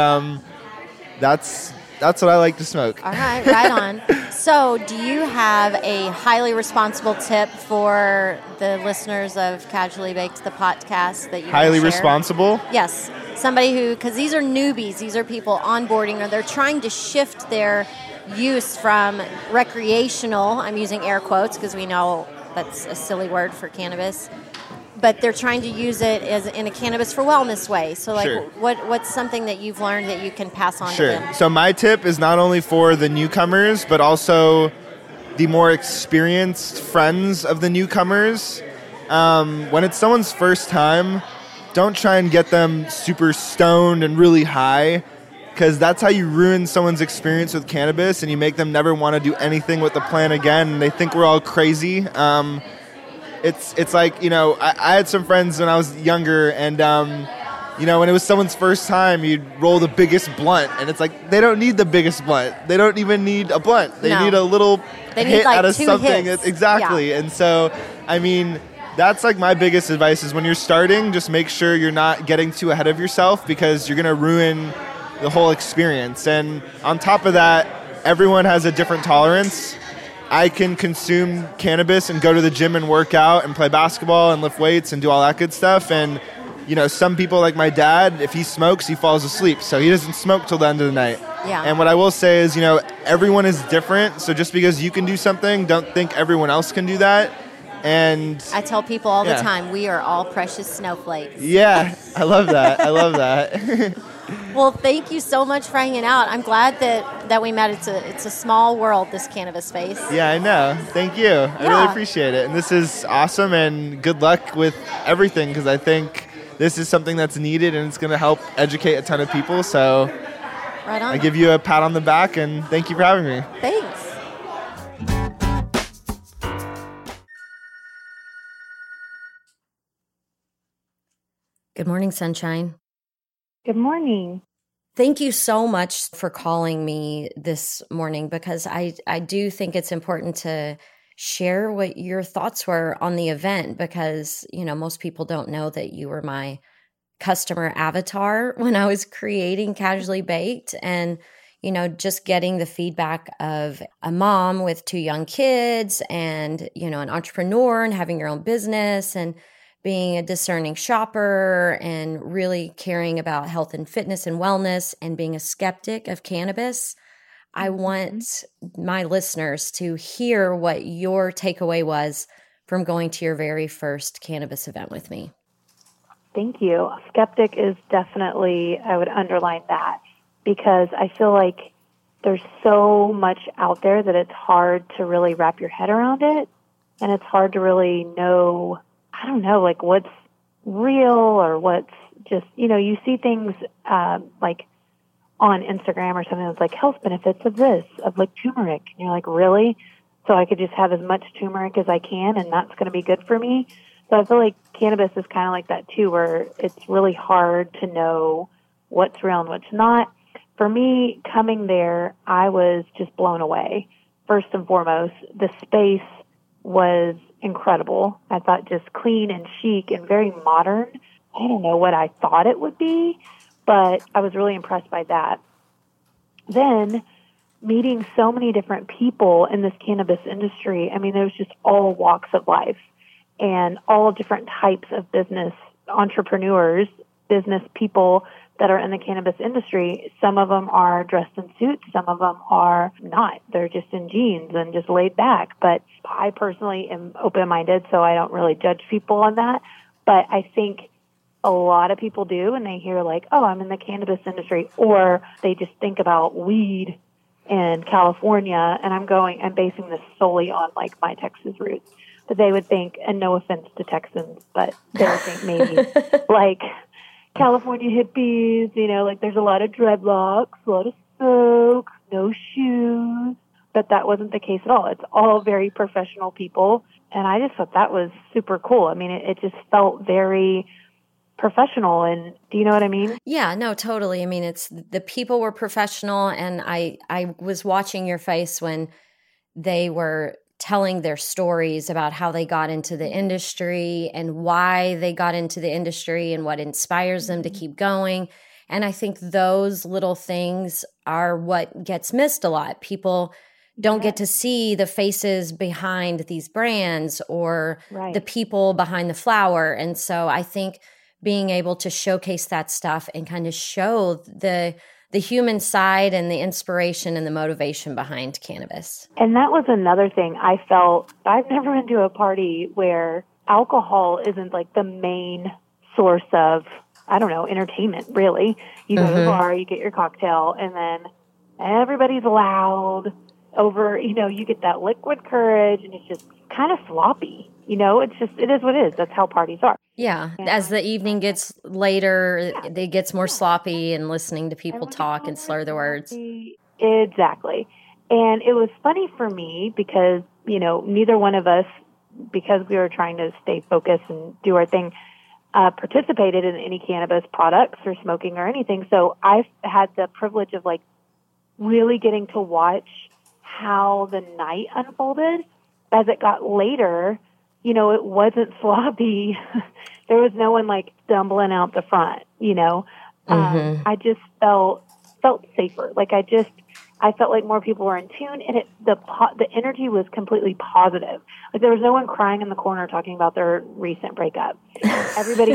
that's what I like to smoke. All right, right on. So do you have a highly responsible tip for the listeners of Casually Baked, the podcast that you Highly wanna share? responsible? Yes. Somebody who, because these are newbies, these are people onboarding, or they're trying to shift their use from recreational, I'm using air quotes because we know that's a silly word for cannabis, but they're trying to use it as in a cannabis for wellness way. So, like, Sure. what's something that you've learned that you can pass on to Sure. them? So my tip is not only for the newcomers, but also the more experienced friends of the newcomers. When it's someone's first time, don't try and get them super stoned and really high, because that's how you ruin someone's experience with cannabis and you make them never want to do anything with the plant again, and they think we're all crazy. It's like, you know, I had some friends when I was younger, and you know, when it was someone's first time, you'd roll the biggest blunt, and it's like, they don't need the biggest blunt. They don't even need a blunt. They No. need a little They need, hit like, out of 2 something. hits. Exactly. Yeah. And so, I mean, that's like my biggest advice is when you're starting, just make sure you're not getting too ahead of yourself, because you're going to ruin the whole experience. And on top of that, everyone has a different tolerance. I can consume cannabis and go to the gym and work out and play basketball and lift weights and do all that good stuff. And, you know, some people, like my dad, if he smokes, he falls asleep. So he doesn't smoke till the end of the night. Yeah. And what I will say is, you know, everyone is different. So just because you can do something, don't think everyone else can do that. And I tell people all the Yeah. time, we are all precious snowflakes. yeah, I love that. I love that. Well, thank you so much for hanging out. I'm glad that we met. It's a small world, this cannabis space. Yeah, I know. Thank you. I really Yeah. appreciate it. And this is awesome, and good luck with everything, because I think this is something that's needed and it's going to help educate a ton of people. So Right on. I give you a pat on the back and thank you for having me. Thanks. Good morning, Sunshine. Good morning. Thank you so much for calling me this morning, because I do think it's important to share what your thoughts were on the event, because, you know, most people don't know that you were my customer avatar when I was creating Casually Baked. And, you know, just getting the feedback of a mom with 2 young kids and, you know, an entrepreneur and having your own business and being a discerning shopper and really caring about health and fitness and wellness and being a skeptic of cannabis. I want my listeners to hear what your takeaway was from going to your very first cannabis event with me. Thank you. Skeptic is definitely, I would underline that, because I feel like there's so much out there that it's hard to really wrap your head around it. And it's hard to really know, I don't know, like what's real or what's just, you know, you see things like on Instagram or something that's like health benefits of this, of like turmeric. And you're like, really? So I could just have as much turmeric as I can and that's going to be good for me? So I feel like cannabis is kind of like that too, where it's really hard to know what's real and what's not. for me, coming there, I was just blown away. First and foremost, the space was incredible. I thought just clean and chic and very modern. I don't know what I thought it would be, but I was really impressed by that. Then meeting so many different people in this cannabis industry. I mean, there's just all walks of life and all different types of business entrepreneurs, business people that are in the cannabis industry. Some of them are dressed in suits. Some of them are not. They're just in jeans and just laid back. But I personally am open-minded, so I don't really judge people on that. But I think a lot of people do, and they hear like, oh, I'm in the cannabis industry, or they just think about weed in California, and I'm basing this solely on like my Texas roots. But they would think, and no offense to Texans, but they would think maybe like California hippies, like there's a lot of dreadlocks, a lot of smoke, no shoes. But that wasn't the case at all. It's all very professional people. And I just thought that was super cool. I mean, it just felt very professional. And do you know what I mean? Yeah, no, totally. I mean, it's the people were professional, and I was watching your face when they were telling their stories about how they got into the industry and why they got into the industry and what inspires them to keep going. And I think those little things are what gets missed a lot. People don't get to see the faces behind these brands or the people behind the flower. And so I think being able to showcase that stuff and kind of show the human side and the inspiration and the motivation behind cannabis. And that was another thing I felt. I've never been to a party where alcohol isn't like the main source of, I don't know, entertainment, really. You go to the bar, you get your cocktail, and then everybody's loud over, you get that liquid courage, and it's just kind of sloppy. It is what it is. That's how parties are. Yeah. As the evening gets later, it gets more sloppy and listening to people talk and slur the words. Exactly. And it was funny for me because, neither one of us, because we were trying to stay focused and do our thing, participated in any cannabis products or smoking or anything. So I had the privilege of like really getting to watch how the night unfolded. As it got later, it wasn't sloppy. There was no one like stumbling out the front, I just felt safer. Like I felt like more people were in tune, and the energy was completely positive. Like there was no one crying in the corner talking about their recent breakup. Everybody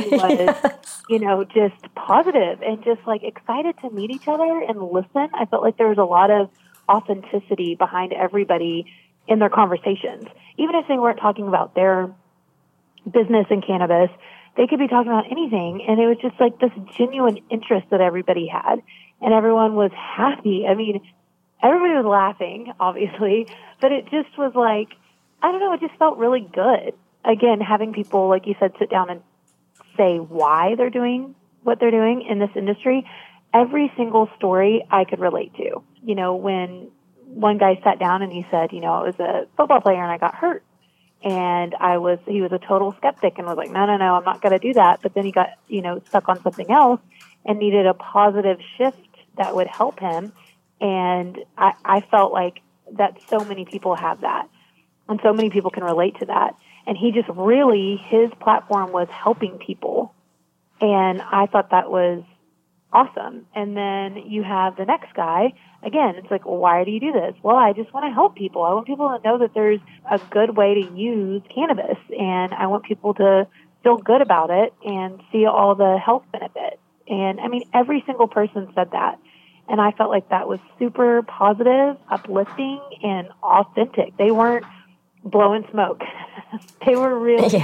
was, just positive and just like excited to meet each other and listen. I felt like there was a lot of authenticity behind everybody in their conversations. Even if they weren't talking about their business in cannabis, they could be talking about anything. And it was just like this genuine interest that everybody had. And everyone was happy. I mean, everybody was laughing, obviously, but it just was like, I don't know, it just felt really good. Again, having people, like you said, sit down and say why they're doing what they're doing in this industry. Every single story I could relate to. When one guy sat down and he said, I was a football player and I got hurt. And he was a total skeptic and was like, no, I'm not going to do that. But then he got, stuck on something else and needed a positive shift that would help him. And I felt like that so many people have that. And so many people can relate to that. And he just really, his platform was helping people. And I thought that was awesome. And then you have the next guy. Again, it's like, well, why do you do this? Well, I just want to help people. I want people to know that there's a good way to use cannabis, and I want people to feel good about it and see all the health benefits. And I mean, every single person said that. And I felt like that was super positive, uplifting, and authentic. They weren't blowing smoke. They were really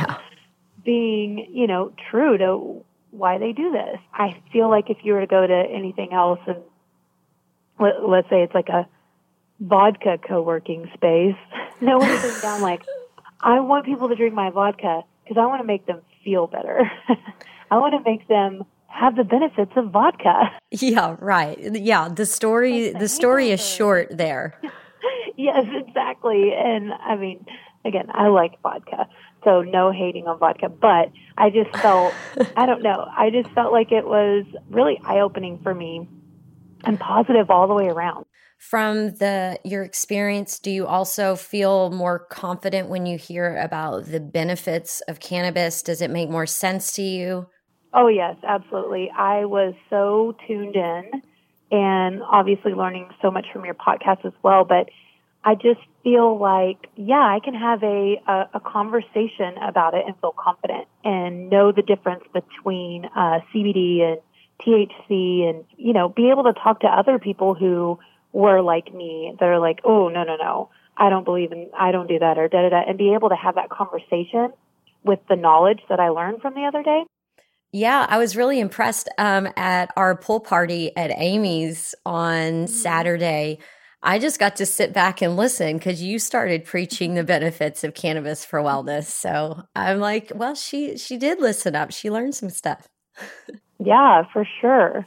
being, true to why they do this. I feel like if you were to go to anything else, and let's say it's like a vodka co-working space, no one's sitting down like, I want people to drink my vodka because I want to make them feel better. I want to make them have the benefits of vodka. Yeah, right. Yeah, the story is short there. Yes, exactly. And I mean, again, I like vodka, so no hating on vodka, but I just felt, I don't know, I just felt like it was really eye-opening for me and positive all the way around. From your experience, do you also feel more confident when you hear about the benefits of cannabis? Does it make more sense to you? Oh, yes, absolutely. I was so tuned in and obviously learning so much from your podcast as well. But I just feel like, yeah, I can have a conversation about it and feel confident and know the difference between CBD and THC and, you know, be able to talk to other people who were like me that are like, oh, no, I don't do that or da-da-da, and be able to have that conversation with the knowledge that I learned from the other day. Yeah, I was really impressed at our pool party at Amy's on Saturday. I just got to sit back and listen because you started preaching the benefits of cannabis for wellness. So I'm like, well, she did listen up. She learned some stuff. Yeah, for sure.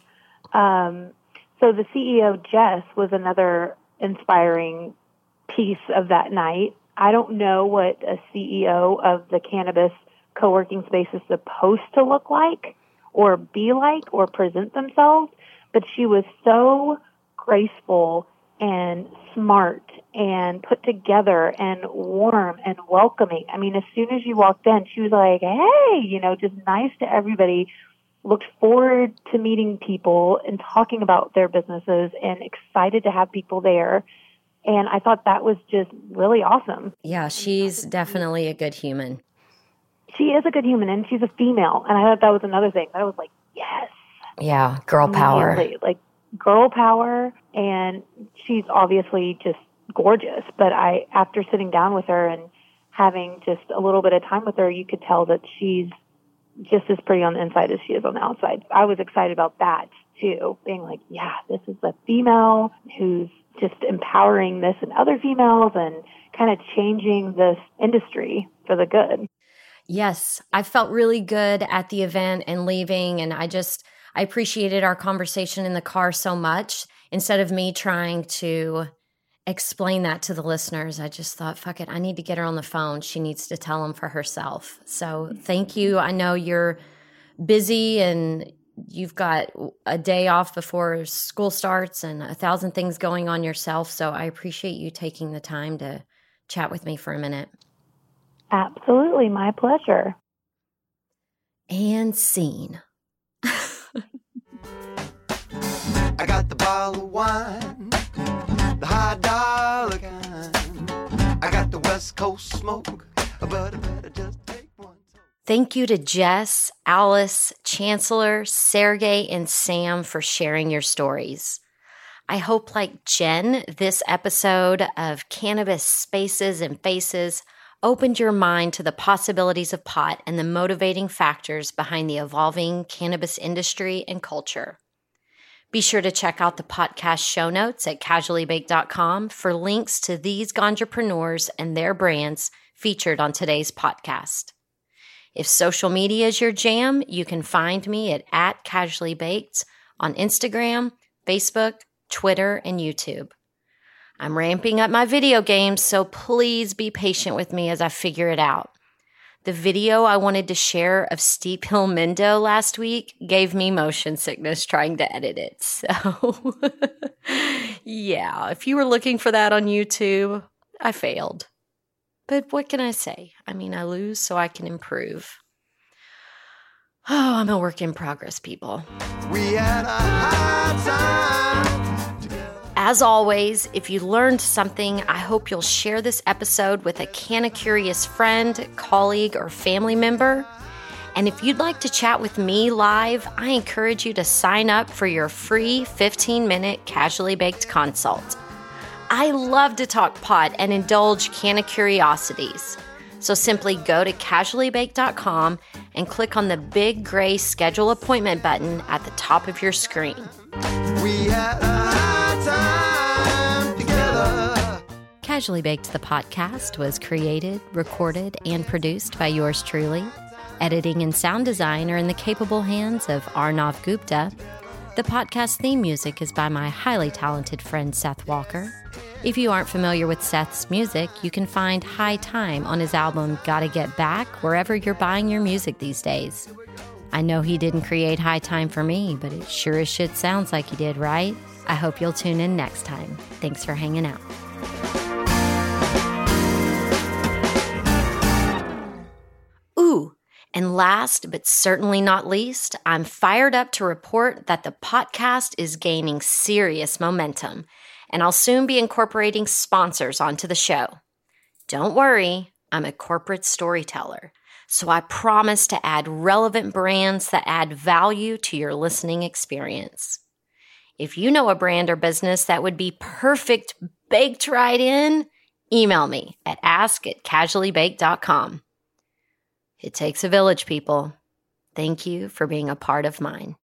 So the CEO, Jess, was another inspiring piece of that night. I don't know what a CEO of the cannabis co-working space is supposed to look like or be like or present themselves, but she was so graceful and smart and put together and warm and welcoming. I mean, as soon as you walked in, she was like, hey, you know, just nice to everybody, looked forward to meeting people and talking about their businesses and excited to have people there. And I thought that was just really awesome. Yeah, she's definitely a good human. She is a good human, and she's a female. And I thought that was another thing. I was like, yes. Yeah, girl power. Like girl power. And she's obviously just gorgeous. But after sitting down with her and having just a little bit of time with her, you could tell that she's just as pretty on the inside as she is on the outside. I was excited about that too, being like, yeah, this is a female who's just empowering this and other females and kind of changing this industry for the good. Yes, I felt really good at the event and leaving, and I appreciated our conversation in the car so much. Instead of me trying to explain that to the listeners, I just thought, fuck it, I need to get her on the phone. She needs to tell them for herself. So thank you. I know you're busy and you've got a day off before school starts and 1,000 things going on yourself. So I appreciate you taking the time to chat with me for a minute. Absolutely. My pleasure. And scene. I got the bottle of wine, the high dollar kind. I got the West Coast smoke, but I better just take one. Thank you to Jess, Alice, Chancellor, Sergey, and Sam for sharing your stories. I hope, like Jen, this episode of Cannabis Spaces and Faces opened your mind to the possibilities of pot and the motivating factors behind the evolving cannabis industry and culture. Be sure to check out the podcast show notes at casuallybaked.com for links to these ganjapreneurs and their brands featured on today's podcast. If social media is your jam, you can find me at @casuallybaked on Instagram, Facebook, Twitter, and YouTube. I'm ramping up my video games, so please be patient with me as I figure it out. The video I wanted to share of Steep Hill Mendo last week gave me motion sickness trying to edit it. So, yeah, if you were looking for that on YouTube, I failed. But what can I say? I mean, I lose so I can improve. Oh, I'm a work in progress, people. We had a high time. As always, if you learned something, I hope you'll share this episode with a Canna Curious friend, colleague, or family member. And if you'd like to chat with me live, I encourage you to sign up for your free 15-minute Casually Baked consult. I love to talk pot and indulge Canna Curiosities. So simply go to casuallybaked.com and click on the big gray schedule appointment button at the top of your screen. We had a high time together. Casually Baked, the podcast, was created, recorded, and produced by yours truly. Editing and sound design are in the capable hands of Arnav Gupta. The podcast theme music is by my highly talented friend Seth Walker. If you aren't familiar with Seth's music, you can find High Time on his album Gotta Get Back wherever you're buying your music these days. I know he didn't create High Time for me, but it sure as shit sounds like he did, right? I hope you'll tune in next time. Thanks for hanging out. Ooh, and last but certainly not least, I'm fired up to report that the podcast is gaining serious momentum, and I'll soon be incorporating sponsors onto the show. Don't worry, I'm a corporate storyteller, so I promise to add relevant brands that add value to your listening experience. If you know a brand or business that would be perfect baked right in, email me at ask@casuallybaked.com. It takes a village, people. Thank you for being a part of mine.